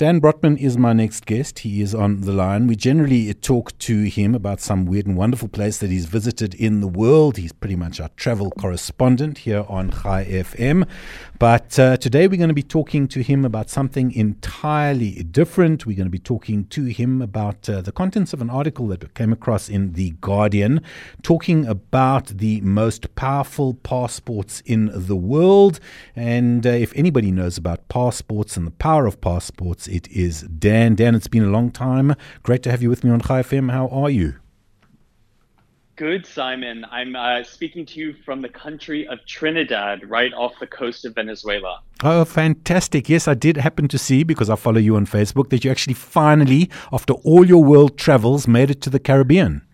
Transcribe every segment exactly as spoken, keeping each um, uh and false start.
Dan Brotman is my next guest. He is on the line. We generally talk to him about some weird and wonderful place that he's visited in the world. He's pretty much our travel correspondent here on Chai F M. But uh, today we're going to be talking to him about something entirely different. We're going to be talking to him about uh, the contents of an article that we came across in The Guardian, talking about the most powerful passports in the world. And uh, if anybody knows about passports and the power of passports, it is Dan. Dan, it's been a long time. Great to have you with me on Chai F M. How are you? Good, Simon. I'm uh, speaking to you from the country of Trinidad, right off the coast of Venezuela. Oh, fantastic. Yes, I did happen to see, because I follow you on Facebook, that you actually finally, after all your world travels, made it to the Caribbean.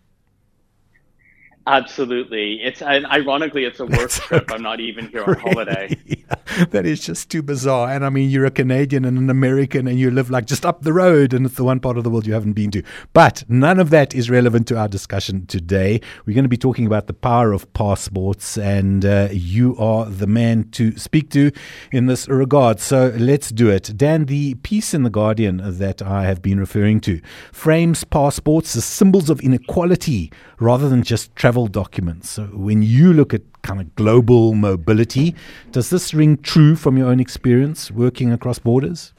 Absolutely. It's and ironically, it's a work That's trip. Okay. I'm not even here on really? holiday. Yeah, that is just too bizarre. And I mean, you're a Canadian and an American, and you live like just up the road, and it's the one part of the world you haven't been to. But none of that is relevant to our discussion today. We're going to be talking about the power of passports, and uh, you are the man to speak to in this regard. So let's do it. Dan, the piece in The Guardian that I have been referring to frames passports as symbols of inequality rather than just travel documents. So when you look at kind of global mobility, does this ring true from your own experience working across borders?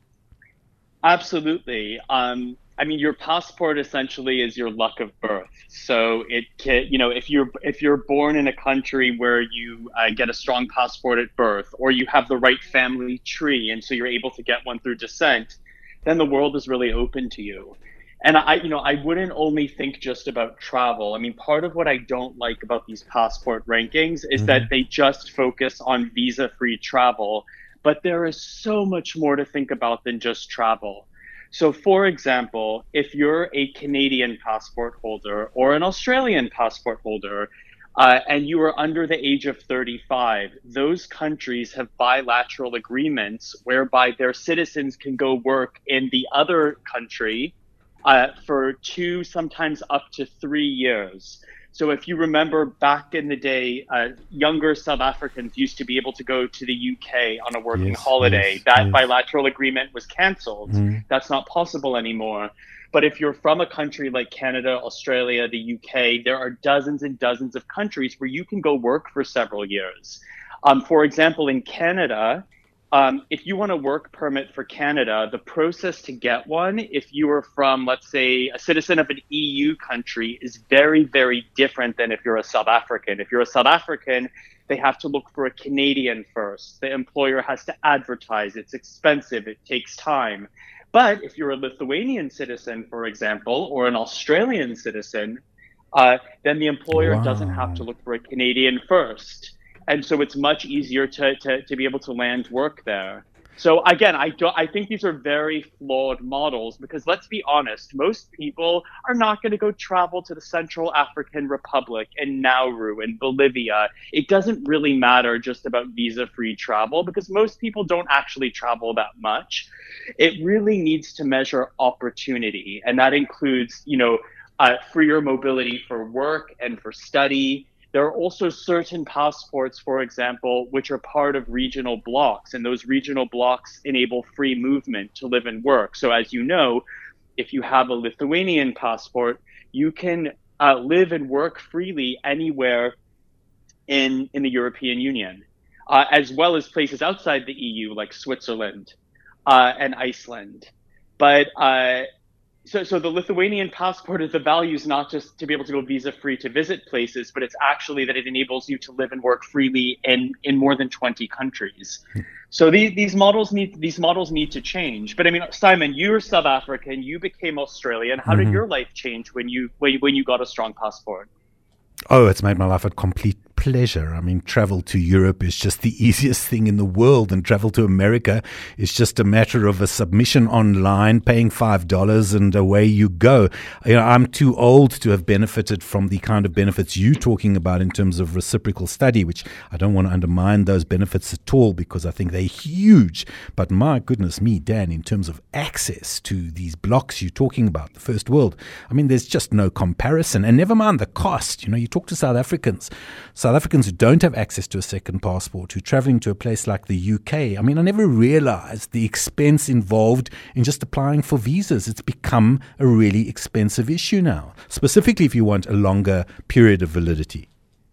Absolutely. Um, I mean, your passport essentially is your luck of birth. So it can, you know, if you're if you're born in a country where you uh, get a strong passport at birth, or you have the right family tree, and so you're able to get one through descent, then the world is really open to you. And I, you know, I wouldn't only think just about travel. I mean, part of what I don't like about these passport rankings is mm-hmm. that they just focus on visa-free travel, but there is so much more to think about than just travel. So, for example, if you're a Canadian passport holder or an Australian passport holder, uh, and you are under the age of thirty-five, those countries have bilateral agreements whereby their citizens can go work in the other country Uh, for two, sometimes up to three years. So if you remember back in the day, uh, younger South Africans used to be able to go to the U K on a working yes, holiday. Yes, that yes. bilateral agreement was canceled. Mm. That's not possible anymore. But if you're from a country like Canada, Australia, the U K, there are dozens and dozens of countries where you can go work for several years. Um, for example, in Canada, Um, if you want a work permit for Canada, the process to get one, if you are from, let's say, a citizen of an E U country, is very, very different than if you're a South African. If you're a South African, they have to look for a Canadian first. The employer has to advertise. It's expensive. It takes time. But if you're a Lithuanian citizen, for example, or an Australian citizen, uh, then the employer wow. doesn't have to look for a Canadian first. And so it's much easier to, to, to be able to land work there. So again, I don't, I think these are very flawed models, because let's be honest, most people are not going to go travel to the Central African Republic and Nauru and Bolivia. It doesn't really matter just about visa-free travel, because most people don't actually travel that much. It really needs to measure opportunity, and that includes, you know, uh, freer mobility for work and for study. There are also certain passports, for example, which are part of regional blocks, and those regional blocks enable free movement to live and work. So as you know, if you have a Lithuanian passport, you can uh, live and work freely anywhere in, in the European Union, uh, as well as places outside the E U like Switzerland uh, and Iceland. But uh, So, so the Lithuanian passport is the value is not just to be able to go visa-free to visit places, but it's actually that it enables you to live and work freely in, in more than twenty countries. So these these models need these models need to change. But I mean, Simon, you're South African. You became Australian. How mm-hmm. did your life change when you when, when you got a strong passport? Oh, it's made my life a complete pleasure. I mean, travel to Europe is just the easiest thing in the world, and travel to America is just a matter of a submission online, paying five dollars, and away you go. You know, I'm too old to have benefited from the kind of benefits you're talking about in terms of reciprocal study, which I don't want to undermine those benefits at all, because I think they're huge. But my goodness me, Dan, in terms of access to these blocks you're talking about, the first world, I mean, there's just no comparison. And never mind the cost. You know, you talk to South Africans. South South Africans who don't have access to a second passport, who are traveling to a place like the U K, I mean, I never realized the expense involved in just applying for visas. It's become a really expensive issue now, specifically if you want a longer period of validity.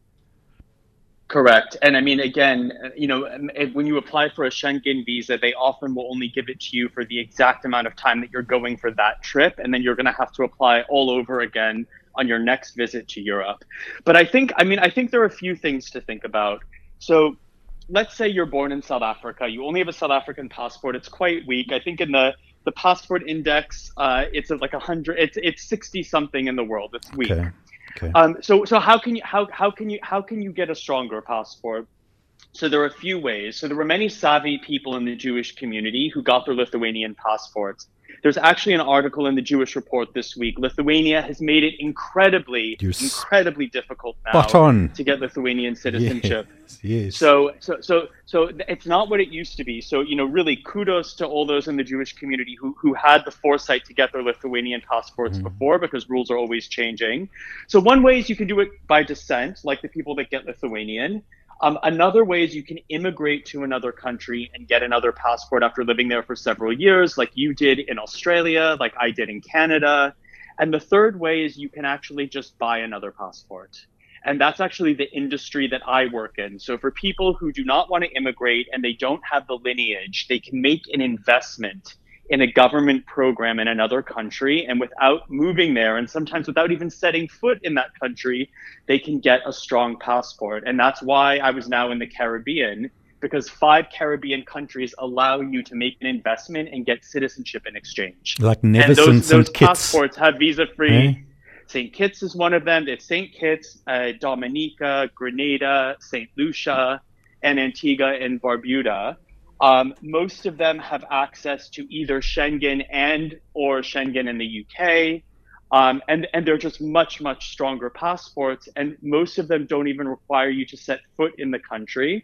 Correct. And I mean, again, you know, if, when you apply for a Schengen visa, they often will only give it to you for the exact amount of time that you're going for that trip. And then you're going to have to apply all over again on your next visit to Europe. But I think, I mean, I think there are a few things to think about. So let's say you're born in South Africa. You only have a South African passport. It's quite weak. I think in the, the passport index, uh, it's like one hundred, it's, it's sixty something in the world. It's weak. Okay. Okay. Um, so, so how can you how how can you how can you get a stronger passport? So there are a few ways. So there were many savvy people in the Jewish community who got their Lithuanian passports. There's actually an article in the Jewish Report this week. Lithuania has made it incredibly, You're incredibly difficult now to get Lithuanian citizenship. Yes, yes. So, so, so, so it's not what it used to be. So, you know, really kudos to all those in the Jewish community who who had the foresight to get their Lithuanian passports mm. before, because rules are always changing. So one way is you can do it by descent, like the people that get Lithuanian. Um, another way is you can immigrate to another country and get another passport after living there for several years, like you did in Australia, like I did in Canada. And the third way is you can actually just buy another passport. And that's actually the industry that I work in. So for people who do not want to immigrate and they don't have the lineage, they can make an investment in a government program in another country, and without moving there, and sometimes without even setting foot in that country, they can get a strong passport. And that's why I was now in the Caribbean, because five Caribbean countries allow you to make an investment and get citizenship in exchange. Like Nevis and those, and Saint those Kitts. passports have visa-free. Eh? Saint Kitts is one of them. It's Saint Kitts, uh, Dominica, Grenada, Saint Lucia, and Antigua and Barbuda. Um, most of them have access to either Schengen and or Schengen in the U K. Um, and, and they're just much, much stronger passports. And most of them don't even require you to set foot in the country.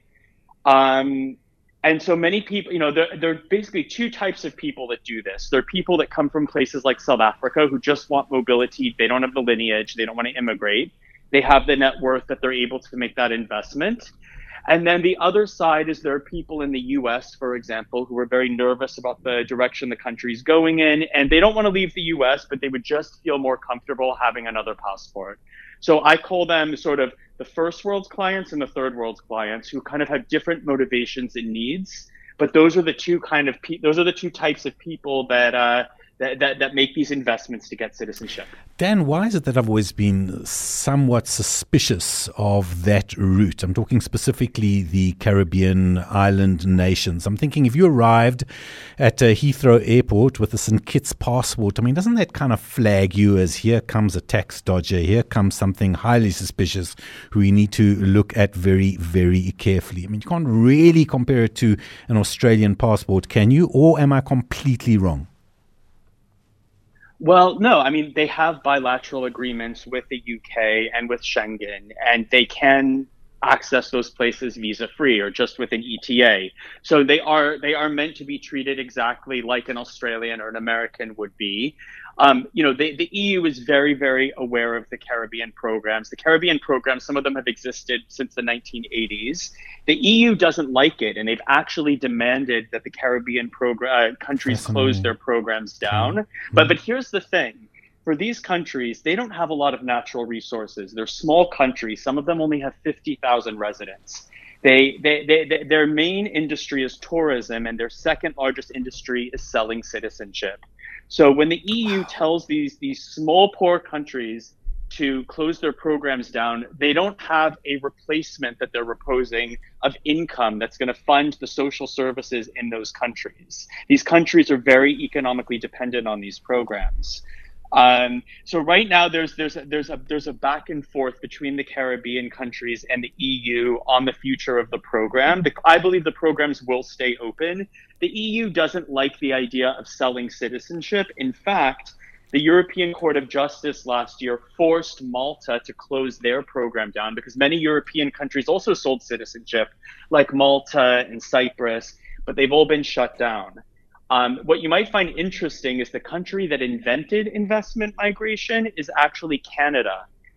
Um, and so many people, you know, there, there are basically two types of people that do this. There are people that come from places like South Africa who just want mobility. They don't have the lineage. They don't want to immigrate. They have the net worth that they're able to make that investment. And then the other side is there are people in the U S, for example, who are very nervous about the direction the country's going in, and they don't want to leave the U S, but they would just feel more comfortable having another passport. So I call them sort of the first world's clients and the third world's clients, who kind of have different motivations and needs. But those are the two kind of pe- those are the two types of people that uh, that, that that make these investments to get citizenship. Dan, why is it that I've always been somewhat suspicious of that route? I'm talking specifically the Caribbean island nations. I'm thinking if you arrived at uh, Heathrow Airport with a Saint Kitts passport, I mean, doesn't that kind of flag you as here comes a tax dodger, here comes something highly suspicious who we need to look at very, very carefully? I mean, you can't really compare it to an Australian passport, can you? Or am I completely wrong? Well, no, I mean, they have bilateral agreements with the U K and with Schengen, and they can access those places visa-free or just with an E T A. So they are they are meant to be treated exactly like an Australian or an American would be. Um, you know, the, the E U is very, very aware of the Caribbean programs. The Caribbean programs, some of them have existed since the nineteen eighties. The E U doesn't like it, and they've actually demanded that the Caribbean program uh, countries close their programs down. Mm-hmm. But but here's the thing. For these countries, they don't have a lot of natural resources. They're small countries. Some of them only have fifty thousand residents. They, they, they, they, their main industry is tourism, and their second largest industry is selling citizenship. So when the E U tells these, these small, poor countries to close their programs down, they don't have a replacement that they're proposing of income that's going to fund the social services in those countries. These countries are very economically dependent on these programs. Um, so right now there's there's a, there's a there's a back and forth between the Caribbean countries and the E U on the future of the program. The, I believe the programs will stay open. The E U doesn't like the idea of selling citizenship. In fact, the European Court of Justice last year forced Malta to close their program down because many European countries also sold citizenship, like Malta and Cyprus, but they've all been shut down. Um, what you might find interesting is the country that invented investment migration is actually Canada.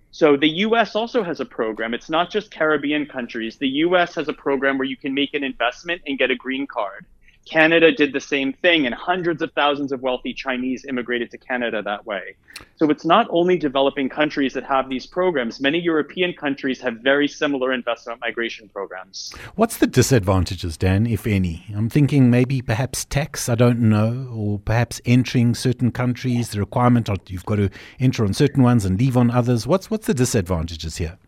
So the U S also has a program. It's not just Caribbean countries. The U S has a program where you can make an investment and get a green card. Canada did the same thing, and hundreds of thousands of wealthy Chinese immigrated to Canada that way. So it's not only developing countries that have these programs. Many European countries have very similar investment migration programs. What's the disadvantages, Dan, if any? I'm thinking maybe perhaps tax, I don't know, or perhaps entering certain countries, the requirement of you've got to enter on certain ones and leave on others. What's what's the disadvantages here?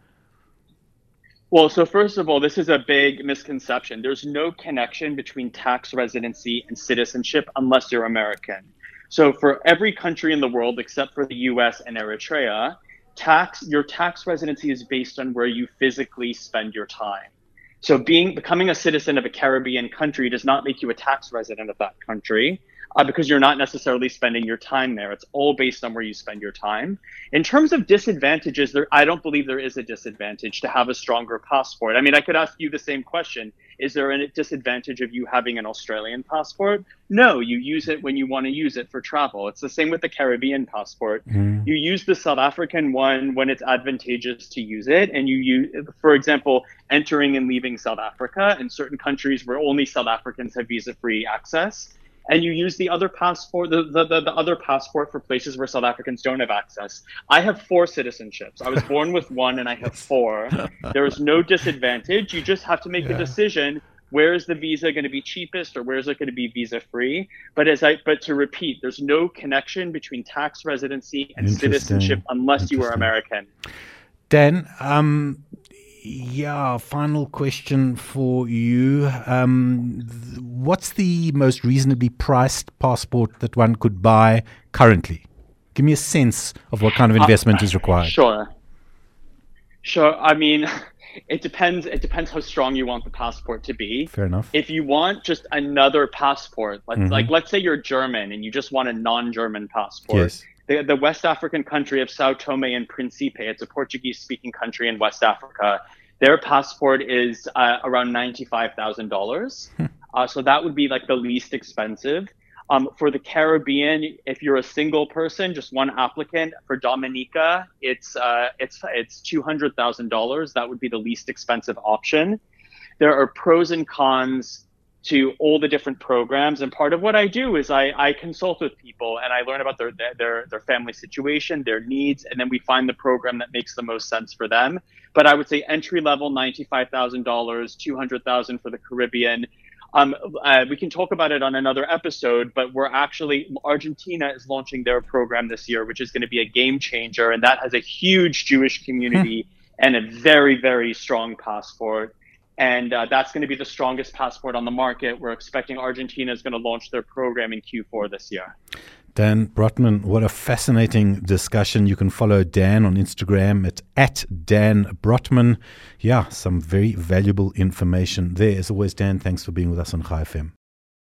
Well, so first of all, this is a big misconception. There's no connection between tax residency and citizenship unless you're American. So for every country in the world, except for the U S and Eritrea, tax your tax residency is based on where you physically spend your time. So being becoming a citizen of a Caribbean country does not make you a tax resident of that country. Uh, because you're not necessarily spending your time there. It's all based on where you spend your time. In terms of disadvantages, there, I don't believe there is a disadvantage to have a stronger passport. I mean, I could ask you the same question. Is there a disadvantage of you having an Australian passport? No, you use it when you want to use it for travel. It's the same with the Caribbean passport. Mm. You use the South African one when it's advantageous to use it. And you use, for example, entering and leaving South Africa in certain countries where only South Africans have visa-free access. And you use the other passport, the, the, the, the other passport for places where South Africans don't have access. I have four citizenships. I was born with one and I have four. There is no disadvantage. You just have to make yeah. a decision. Where is the visa going to be cheapest or where is it going to be visa free? But as I, but to repeat, there's no connection between tax residency and citizenship unless you are American. Dan, um, yeah, final question for you. Um, what's the most reasonably priced passport that one could buy currently? Give me a sense of what kind of investment uh, is required. Sure. Sure. I mean, it depends. It depends how strong you want the passport to be. Fair enough. If you want just another passport, like, mm-hmm. like let's say you're German and you just want a non-German passport. Yes. The, the West African country of Sao Tome and Principe, it's a Portuguese-speaking country in West Africa. Their passport is uh, around ninety-five thousand dollars. Hmm. Uh, so that would be like the least expensive. Um, for the Caribbean, if you're a single person, just one applicant, for Dominica, it's uh, it's it's two hundred thousand dollars. That would be the least expensive option. There are pros and cons to all the different programs. And part of what I do is I, I consult with people and I learn about their, their, their family situation, their needs, and then we find the program that makes the most sense for them. But I would say entry level, ninety-five thousand dollars, two hundred thousand dollars for the Caribbean. Um, uh, we can talk about it on another episode, but we're actually, Argentina is launching their program this year, which is going to be a game changer. And that has a huge Jewish community and a very, very strong passport. And uh, that's going to be the strongest passport on the market. We're expecting Argentina is going to launch their program in Q four this year. Dan Brotman, what a fascinating discussion. You can follow Dan on Instagram at, at Dan Brotman. Yeah, some very valuable information there. As always, Dan, thanks for being with us on Chai F M.